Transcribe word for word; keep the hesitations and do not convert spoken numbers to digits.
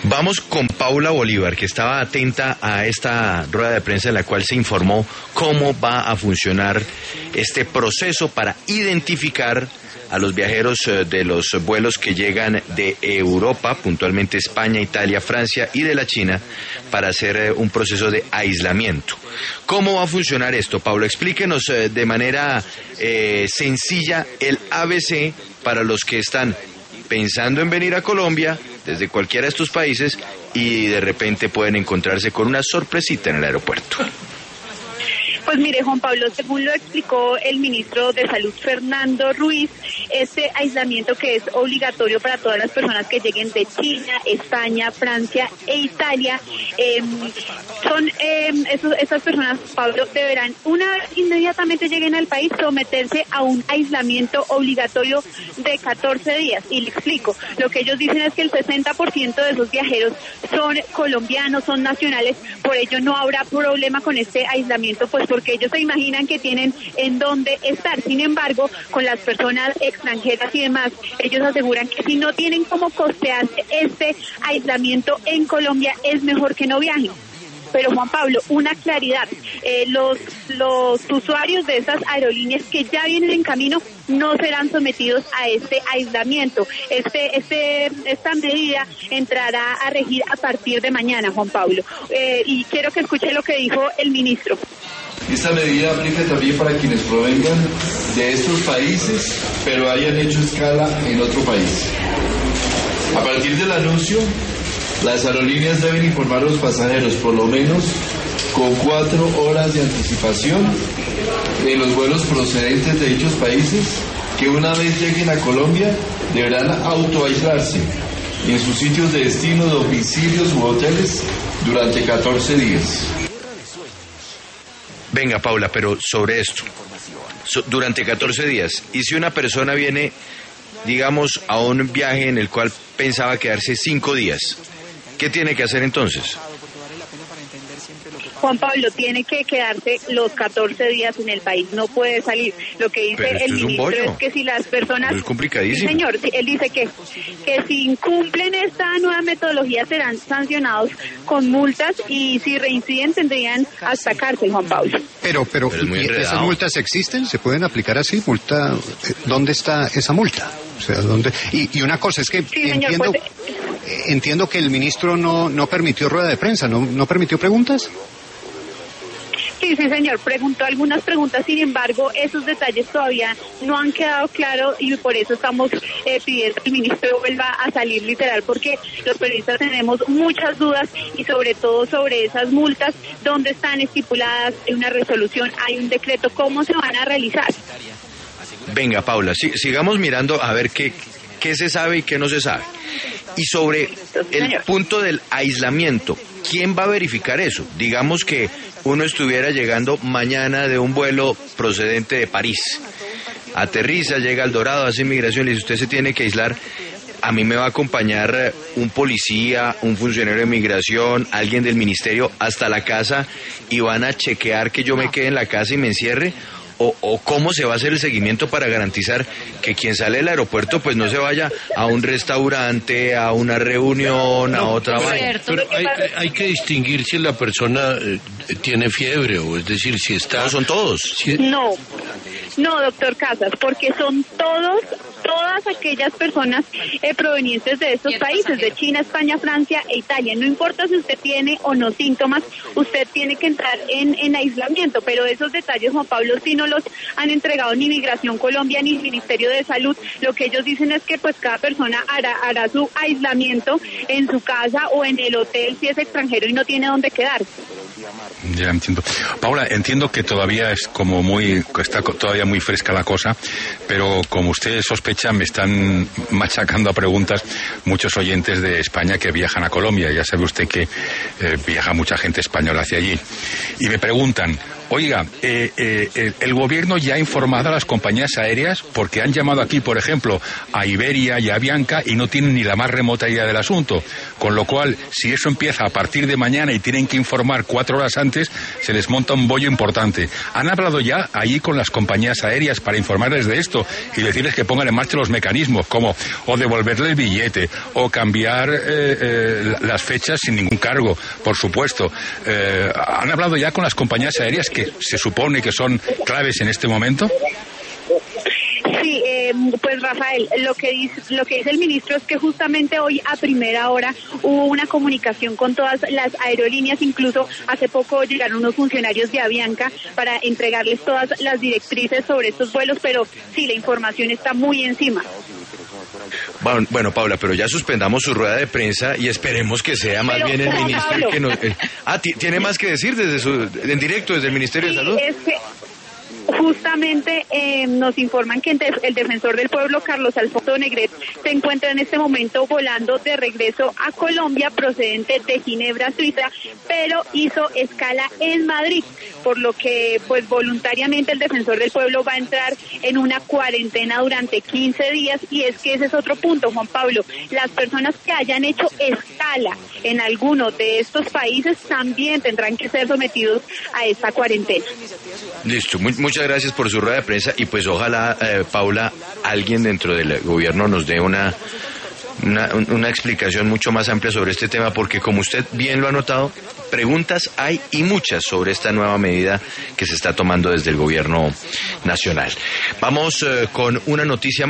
Vamos con Paula Bolívar, que estaba atenta a esta rueda de prensa en la cual se informó cómo va a funcionar este proceso para identificar a los viajeros de los vuelos que llegan de Europa, puntualmente España, Italia, Francia y de la China, para hacer un proceso de aislamiento. ¿Cómo va a funcionar esto, Paula? Explíquenos de manera eh, sencilla el A B C para los que están pensando en venir a Colombia desde cualquiera de estos países y de repente pueden encontrarse con una sorpresita en el aeropuerto. Pues mire, Juan Pablo, según lo explicó el ministro de Salud, Fernando Ruiz, este aislamiento que es obligatorio para todas las personas que lleguen de China, España, Francia e Italia, eh, son eh, esos, esas personas, Pablo, deberán, una vez inmediatamente lleguen al país, someterse a un aislamiento obligatorio de catorce días. Y le explico, lo que ellos dicen es que el sesenta por ciento de esos viajeros son colombianos, son nacionales, por ello no habrá problema con este aislamiento, pues porque ellos se imaginan que tienen en dónde estar. Sin embargo, con las personas extranjeras y demás, ellos aseguran que si no tienen cómo costearse este aislamiento en Colombia, es mejor que no viajen. Pero Juan Pablo, una claridad, eh, los los usuarios de esas aerolíneas que ya vienen en camino no serán sometidos a este aislamiento. Este este esta medida entrará a regir a partir de mañana, Juan Pablo. Eh, y quiero que escuche lo que dijo el ministro. Esta medida aplica también para quienes provengan de estos países, pero hayan hecho escala en otro país. A partir del anuncio, las aerolíneas deben informar a los pasajeros por lo menos con cuatro horas de anticipación en los vuelos procedentes de dichos países que una vez lleguen a Colombia deberán autoaislarse en sus sitios de destino, domicilios u hoteles durante catorce días. Venga, Paula, pero sobre esto, so, durante catorce días, y si una persona viene, digamos, a un viaje en el cual pensaba quedarse cinco días, ¿qué tiene que hacer entonces? Juan Pablo, tiene que quedarse los catorce días en el país, no puede salir. Lo que dice el ministro es, es que si las personas... Pero es complicadísimo. Sí, señor, él dice que, que si incumplen esta nueva metodología serán sancionados con multas y si reinciden tendrían hasta cárcel, Juan Pablo. Pero, pero, pero ¿esas multas existen? ¿Se pueden aplicar así? ¿Multa? ¿Dónde está esa multa? O sea, ¿dónde? Y, y una cosa es que sí, entiendo... Señor, pues, entiendo que el ministro no, no permitió rueda de prensa, ¿no, no permitió preguntas? Sí, sí, señor, preguntó algunas preguntas, sin embargo, esos detalles todavía no han quedado claros y por eso estamos eh, pidiendo que el ministro vuelva a salir literal, porque los periodistas tenemos muchas dudas y sobre todo sobre esas multas, dónde están estipuladas, hay una resolución, hay un decreto, cómo se van a realizar. Venga, Paula, si, sigamos mirando a ver qué, qué se sabe y qué no se sabe. Y sobre el punto del aislamiento, ¿quién va a verificar eso? Digamos que uno estuviera llegando mañana de un vuelo procedente de París. Aterriza, llega al Dorado, hace inmigración, y dice, usted se tiene que aislar. A mí me va a acompañar un policía, un funcionario de migración, alguien del ministerio hasta la casa y van a chequear que yo me quede en la casa y me encierre. O, o cómo se va a hacer el seguimiento para garantizar que quien sale del aeropuerto pues no se vaya a un restaurante, a una reunión, no, a otra vaina. Pero hay, hay que distinguir si la persona eh, tiene fiebre o es decir, si está... No, son todos. Si... No, no, doctor Casas, porque son todos... todas aquellas personas eh, provenientes de estos países, de China, España, Francia e Italia. No importa si usted tiene o no síntomas, usted tiene que entrar en, en aislamiento, pero esos detalles, Juan Pablo, sí no los han entregado ni Migración Colombia ni el Ministerio de Salud. Lo que ellos dicen es que pues cada persona hará, hará su aislamiento en su casa o en el hotel si es extranjero y no tiene dónde quedarse. Ya entiendo. Paula, entiendo que todavía es como muy, está todavía muy fresca la cosa, pero como usted sospecha, me están machacando a preguntas muchos oyentes de España que viajan a Colombia. Ya sabe usted que eh, viaja mucha gente española hacia allí. Y me preguntan, Oiga, eh, eh, el, el gobierno ya ha informado a las compañías aéreas porque han llamado aquí, por ejemplo, a Iberia y a Avianca y no tienen ni la más remota idea del asunto. Con lo cual, si eso empieza a partir de mañana y tienen que informar cuatro horas antes, se les monta un bollo importante. ¿Han hablado ya allí con las compañías aéreas para informarles de esto y decirles que pongan en marcha los mecanismos, como o devolverle el billete o cambiar eh, eh, las fechas sin ningún cargo, por supuesto? Eh, ¿Han hablado ya con las compañías aéreas que se supone que son claves en este momento? Sí, eh, pues Rafael, lo que dice lo que dice el ministro es que justamente hoy a primera hora hubo una comunicación con todas las aerolíneas, incluso hace poco llegaron unos funcionarios de Avianca para entregarles todas las directrices sobre estos vuelos, pero sí, la información está muy encima. Bueno, bueno, Paula, pero ya suspendamos su rueda de prensa y esperemos que sea más pero, bien el Juan ministro Pablo. el que nos... Eh, ah, ¿tiene más que decir desde su, en directo desde el Ministerio Sí, de Salud? Es que justamente eh, nos informan que el defensor del pueblo, Carlos Alfonso Negret, se encuentra en este momento volando de regreso a Colombia procedente de Ginebra, Suiza, pero hizo escala en Madrid, por lo que pues voluntariamente el defensor del pueblo va a entrar en una cuarentena durante quince días, y es que ese es otro punto, Juan Pablo. Las personas que hayan hecho escala en alguno de estos países también tendrán que ser sometidos a esta cuarentena. Listo, muy, muchas gracias por su rueda de prensa y pues ojalá, eh, Paula, alguien dentro del gobierno nos dé una, una, una explicación mucho más amplia sobre este tema, porque como usted bien lo ha notado, preguntas hay y muchas sobre esta nueva medida que se está tomando desde el gobierno nacional. Vamos eh, con una noticia